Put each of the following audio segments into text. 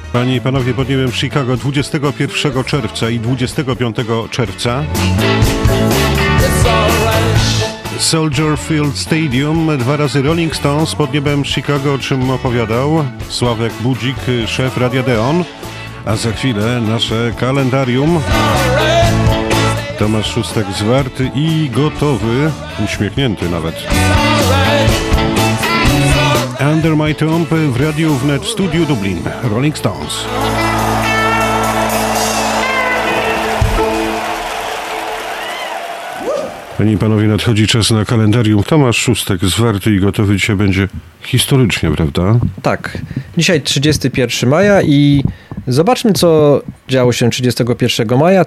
Panie i panowie, pod niebem Chicago 21 czerwca i 25 czerwca Soldier Field Stadium, 2 razy Rolling Stones pod niebem Chicago, o czym opowiadał Sławek Budzik, szef Radia Deon. A za chwilę nasze kalendarium. Tomasz Szóstek zwarty i gotowy, uśmiechnięty nawet. Under My Tomb w Radiu Wnet w studiu Dublin. Rolling Stones. Panie i panowie, nadchodzi czas na kalendarium. Tomasz Szóstek zwarty i gotowy dzisiaj będzie historycznie, prawda? Tak. Dzisiaj 31 maja i zobaczmy, co działo się 31 maja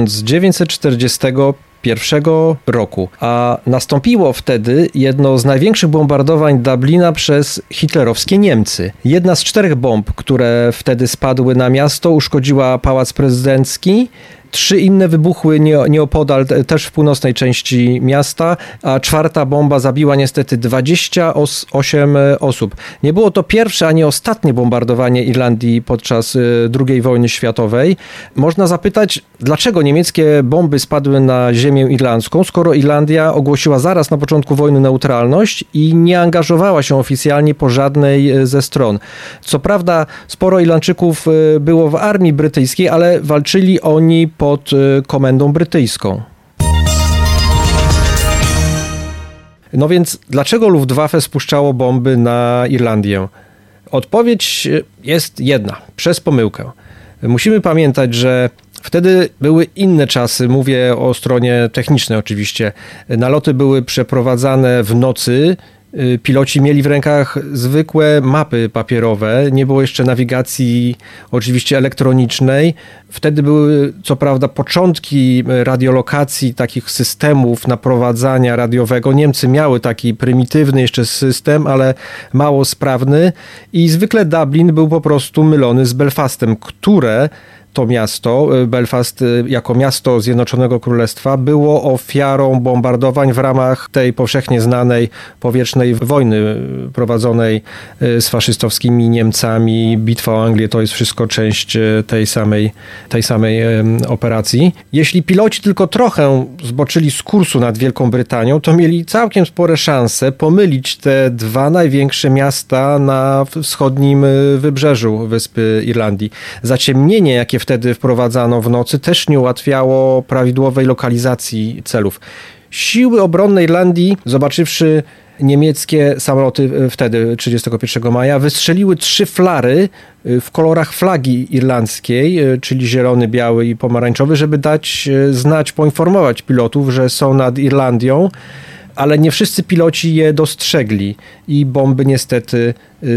1941 roku. A nastąpiło wtedy jedno z największych bombardowań Dublina przez hitlerowskie Niemcy. Jedna z 4 bomb, które wtedy spadły na miasto, uszkodziła Pałac Prezydencki. 3 inne wybuchły nieopodal, też w północnej części miasta, a 4. bomba zabiła niestety 28 osób. Nie było to pierwsze ani ostatnie bombardowanie Irlandii podczas II wojny światowej. Można zapytać, dlaczego niemieckie bomby spadły na ziemię irlandzką, skoro Irlandia ogłosiła zaraz na początku wojny neutralność i nie angażowała się oficjalnie po żadnej ze stron. Co prawda sporo Irlandczyków było w armii brytyjskiej, ale walczyli oni pod komendą brytyjską. No więc dlaczego Luftwaffe spuszczało bomby na Irlandię? Odpowiedź jest jedna. Przez pomyłkę. Musimy pamiętać, że wtedy były inne czasy, mówię o stronie technicznej oczywiście. Naloty były przeprowadzane w nocy. Piloci mieli w rękach zwykłe mapy papierowe, nie było jeszcze nawigacji oczywiście elektronicznej. Wtedy były co prawda początki radiolokacji, takich systemów naprowadzania radiowego. Niemcy miały taki prymitywny jeszcze system, ale mało sprawny i zwykle Dublin był po prostu mylony z Belfastem, które to miasto, Belfast jako miasto Zjednoczonego Królestwa, było ofiarą bombardowań w ramach tej powszechnie znanej powietrznej wojny prowadzonej z faszystowskimi Niemcami. Bitwa o Anglię to jest wszystko część tej samej operacji. Jeśli piloci tylko trochę zboczyli z kursu nad Wielką Brytanią, to mieli całkiem spore szanse pomylić te 2 największe miasta na wschodnim wybrzeżu wyspy Irlandii. Zaciemnienie, jakie wtedy wprowadzano w nocy, też nie ułatwiało prawidłowej lokalizacji celów. Siły obronne Irlandii, zobaczywszy niemieckie samoloty wtedy, 31 maja, wystrzeliły 3 flary w kolorach flagi irlandzkiej, czyli zielony, biały i pomarańczowy, żeby dać znać, poinformować pilotów, że są nad Irlandią, ale nie wszyscy piloci je dostrzegli i bomby niestety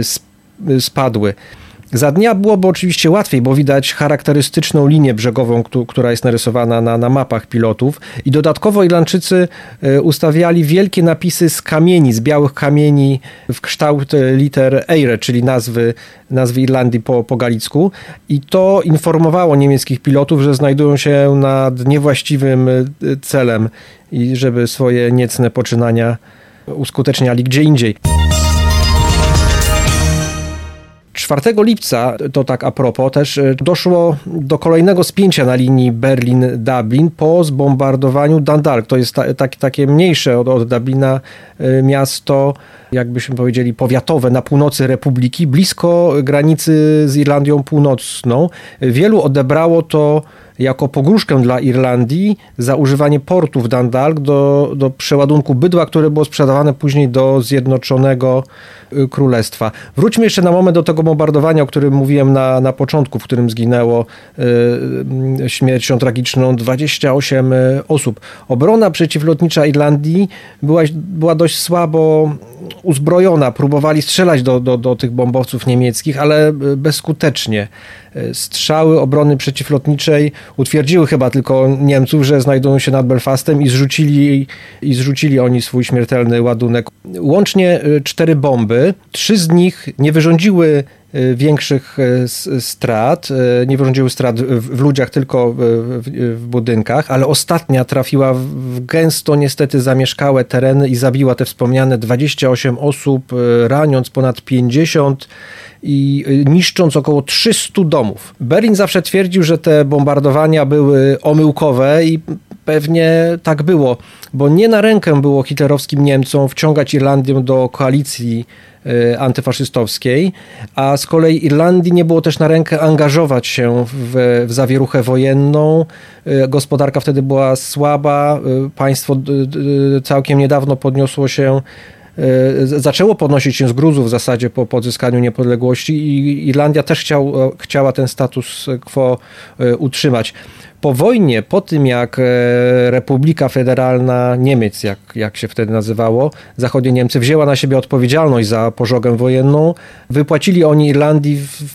spadły. Za dnia byłoby oczywiście łatwiej, bo widać charakterystyczną linię brzegową, która jest narysowana na mapach pilotów i dodatkowo Irlandczycy ustawiali wielkie napisy z kamieni, z białych kamieni w kształt liter Eire, czyli nazwy Irlandii po galicku i to informowało niemieckich pilotów, że znajdują się nad niewłaściwym celem i żeby swoje niecne poczynania uskuteczniali gdzie indziej. 4 lipca, to tak a propos, też doszło do kolejnego spięcia na linii Berlin-Dublin po zbombardowaniu Dundalk. To jest takie mniejsze od Dublina miasto, jakbyśmy powiedzieli, powiatowe na północy Republiki, blisko granicy z Irlandią Północną. Wielu odebrało to jako pogróżkę dla Irlandii za używanie portu w Dundalk do przeładunku bydła, które było sprzedawane później do Zjednoczonego Królestwa. Wróćmy jeszcze na moment do tego bombardowania, o którym mówiłem na początku, w którym zginęło śmiercią tragiczną 28 osób. Obrona przeciwlotnicza Irlandii była dość słabo uzbrojona. Próbowali strzelać do tych bombowców niemieckich, ale bezskutecznie. Strzały obrony przeciwlotniczej utwierdziły chyba tylko Niemców, że znajdują się nad Belfastem i zrzucili oni swój śmiertelny ładunek. Łącznie 4 bomby. 3 z nich nie wyrządziły większych strat, nie wyrządziły strat w ludziach, tylko w budynkach, ale ostatnia trafiła w gęsto niestety zamieszkałe tereny i zabiła te wspomniane 28 osób, raniąc ponad 50 i niszcząc około 300 domów. Berlin zawsze twierdził, że te bombardowania były omyłkowe i pewnie tak było, bo nie na rękę było hitlerowskim Niemcom wciągać Irlandię do koalicji antyfaszystowskiej, a z kolei Irlandii nie było też na rękę angażować się w zawieruchę wojenną. Gospodarka wtedy była słaba, państwo całkiem niedawno zaczęło podnosić się z gruzów w zasadzie po odzyskaniu niepodległości i Irlandia też chciała ten status quo utrzymać. Po wojnie, po tym jak Republika Federalna Niemiec, jak się wtedy nazywało, zachodnie Niemcy, wzięła na siebie odpowiedzialność za pożogę wojenną, wypłacili oni Irlandii w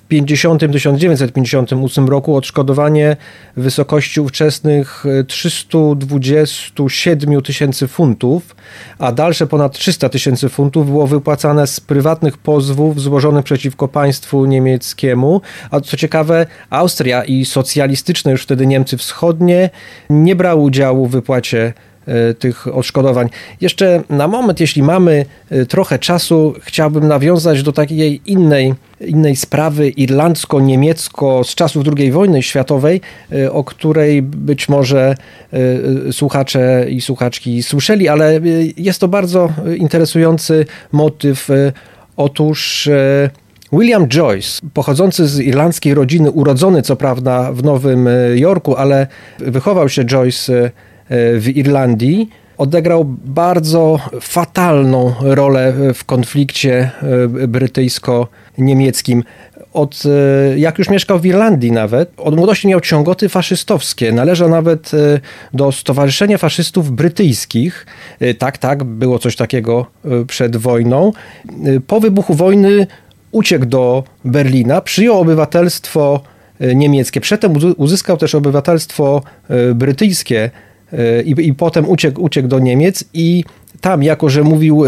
1958 roku odszkodowanie w wysokości ówczesnych 327 tysięcy funtów, a dalsze ponad 300 tysięcy funtów było wypłacane z prywatnych pozwów złożonych przeciwko państwu niemieckiemu. A co ciekawe, Austria i socjalistyczne już wtedy Niemcy wschodnie nie brały udziału w wypłacie tych odszkodowań. Jeszcze na moment, jeśli mamy trochę czasu, chciałbym nawiązać do takiej innej sprawy irlandzko-niemiecko z czasów II wojny światowej, o której być może słuchacze i słuchaczki słyszeli, ale jest to bardzo interesujący motyw. Otóż William Joyce, pochodzący z irlandzkiej rodziny, urodzony co prawda w Nowym Jorku, ale wychował się Joyce w Irlandii, odegrał bardzo fatalną rolę w konflikcie brytyjsko-niemieckim. Jak już mieszkał w Irlandii nawet, od młodości miał ciągoty faszystowskie. Należał nawet do Stowarzyszenia Faszystów Brytyjskich. Tak, było coś takiego przed wojną. Po wybuchu wojny uciekł do Berlina, przyjął obywatelstwo niemieckie. Przedtem uzyskał też obywatelstwo brytyjskie i potem uciekł do Niemiec i tam, jako że mówił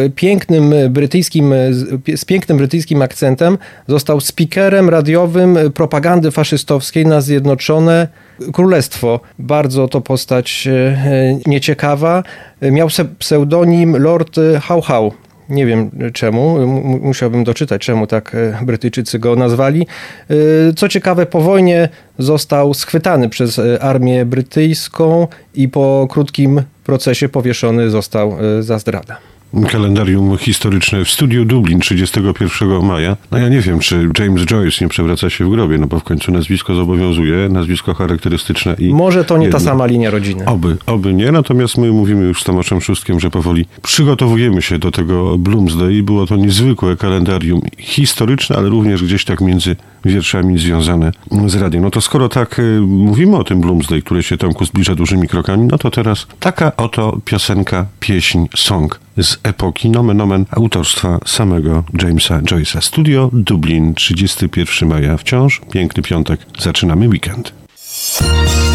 z pięknym brytyjskim akcentem, został speakerem radiowym propagandy faszystowskiej na Zjednoczone Królestwo. Bardzo to postać nieciekawa. Miał pseudonim Lord Howe. Nie wiem czemu, musiałbym doczytać, czemu tak Brytyjczycy go nazwali. Co ciekawe, po wojnie został schwytany przez armię brytyjską i po krótkim procesie powieszony został za zdradę. Kalendarium historyczne w studiu Dublin 31 maja. No ja nie wiem, czy James Joyce nie przewraca się w grobie, no bo w końcu nazwisko zobowiązuje, nazwisko charakterystyczne i... Może to nie ta sama linia rodziny. Oby nie, natomiast my mówimy już z Tomaszem Szóstkiem, że powoli przygotowujemy się do tego Bloomsday. Było to niezwykłe kalendarium historyczne, ale również gdzieś tak między wierszami związane z radiem. No to skoro tak mówimy o tym Bloomsday, który się Tomku zbliża dużymi krokami, no to teraz taka oto piosenka, pieśń, song z epoki nomen omen autorstwa samego Jamesa Joyce'a. Studio Dublin, 31 maja, wciąż piękny piątek. Zaczynamy weekend.